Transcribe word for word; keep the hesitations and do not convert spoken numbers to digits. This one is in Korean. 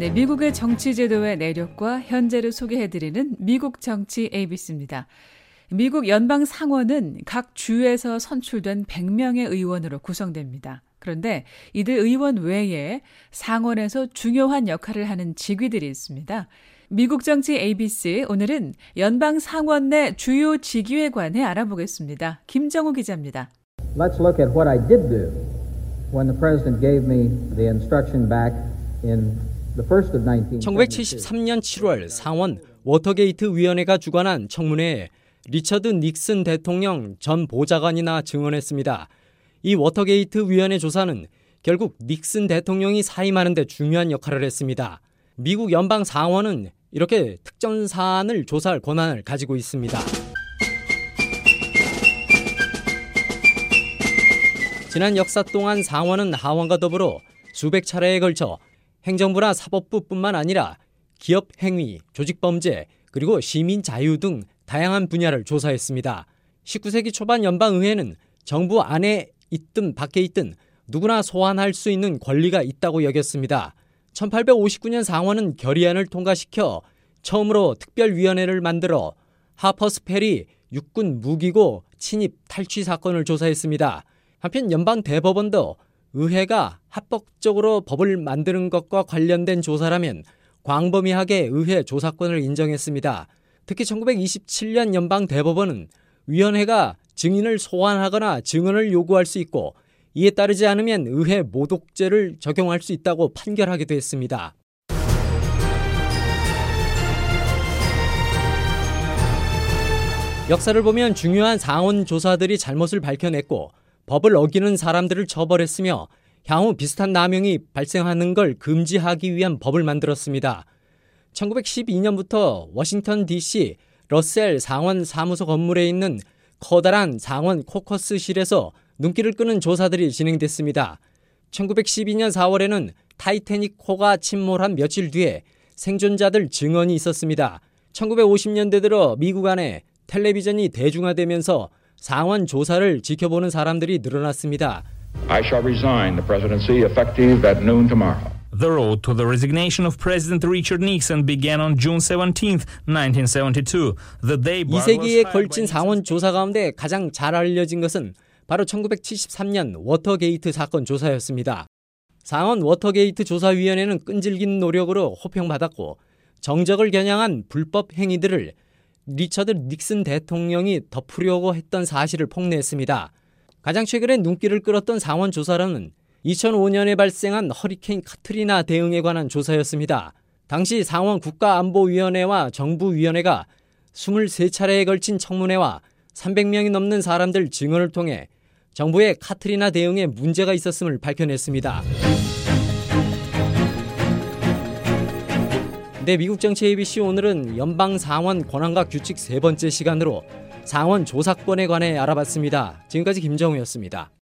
네, 미국의 정치 제도의 내력과 현재를 소개해드리는 미국 정치 에이비씨입니다. 미국 연방 상원은 각 주에서 선출된 백 명의 의원으로 구성됩니다. 그런데 이들 의원 외에 상원에서 중요한 역할을 하는 직위들이 있습니다. 미국 정치 에이비씨, 오늘은 연방 상원 내 주요 직위에 관해 알아보겠습니다. 김정우 기자입니다. Let's look at what I did do when the president gave me the instruction back in the first of nineteen seventy-two. 천구백칠십삼 년 칠월 상원 워터게이트 위원회가 주관한 청문회에 리처드 닉슨 대통령 전 보좌관이나 증언했습니다. 이 워터게이트 위원회 조사는 결국 닉슨 대통령이 사임하는 데 중요한 역할을 했습니다. 미국 연방 상원은 이렇게 특정 사안을 조사할 권한을 가지고 있습니다. 지난 역사 동안 상원은 하원과 더불어 수백 차례에 걸쳐 행정부나 사법부뿐만 아니라 기업 행위, 조직범죄, 그리고 시민 자유 등 다양한 분야를 조사했습니다. 십구 세기 초반 연방의회는 정부 안에 있든 밖에 있든 누구나 소환할 수 있는 권리가 있다고 여겼습니다. 천팔백오십구 년 상원은 결의안을 통과시켜 처음으로 특별위원회를 만들어 하퍼스펠이 육군 무기고 침입 탈취 사건을 조사했습니다. 한편 연방 대법원도 의회가 합법적으로 법을 만드는 것과 관련된 조사라면 광범위하게 의회 조사권을 인정했습니다. 특히 천구백이십칠 년 연방 대법원은 위원회가 증인을 소환하거나 증언을 요구할 수 있고 이에 따르지 않으면 의회 모독죄를 적용할 수 있다고 판결하기도 했습니다. 역사를 보면 중요한 상원 조사들이 잘못을 밝혀냈고 법을 어기는 사람들을 처벌했으며 향후 비슷한 남용이 발생하는 걸 금지하기 위한 법을 만들었습니다. 천구백십이 년부터 워싱턴 디씨 러셀 상원 사무소 건물에 있는 커다란 상원 코커스실에서 눈길을 끄는 조사들이 진행됐습니다. 천구백십이 년 사월에는 타이타닉 호가 침몰한 며칠 뒤에 생존자들 증언이 있었습니다. 천구백오십 년대 들어 미국 안에 텔레비전이 대중화되면서 상원 조사를 지켜보는 사람들이 늘어났습니다. I shall resign the presidency effective at noon tomorrow. The road to the resignation of President Richard Nixon began on June seventeenth, nineteen seventy-two. The day 이 세기에 걸친 상원 조사 가운데 가장 잘 알려진 것은 바로 천구백칠십삼 년 워터게이트 사건 조사였습니다. 상원 워터게이트 조사위원회는 끈질긴 노력으로 호평받았고 정적을 겨냥한 불법 행위들을 리처드 닉슨 대통령이 덮으려고 했던 사실을 폭로했습니다. 가장 최근에 눈길을 끌었던 상원 조사로는 이천오 년에 발생한 허리케인 카트리나 대응에 관한 조사였습니다. 당시 상원 국가안보위원회와 정부위원회가 이십삼 차례에 걸친 청문회와 삼백 명이 넘는 사람들 증언을 통해 정부의 카트리나 대응에 문제가 있었음을 밝혀냈습니다. 네, 미국 정치 에이비씨 오늘은 연방 상원 권한과 규칙 세 번째 시간으로 상원 조사권에 관해 알아봤습니다. 지금까지 김정우였습니다.